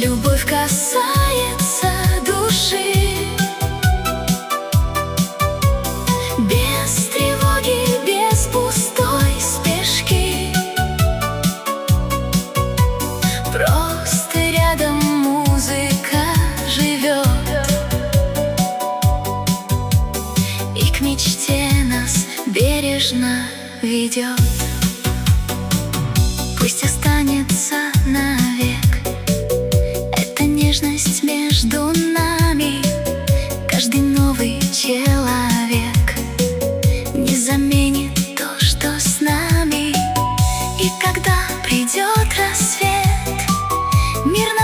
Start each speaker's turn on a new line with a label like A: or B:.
A: Любовь касается души, без тревоги, без пустой спешки. Просто рядом музыка живет и к мечте нас бережно ведет. Пусть останется навек эта нежность между нами. Каждый новый человек не заменит то, что с нами. И когда придет рассвет, мир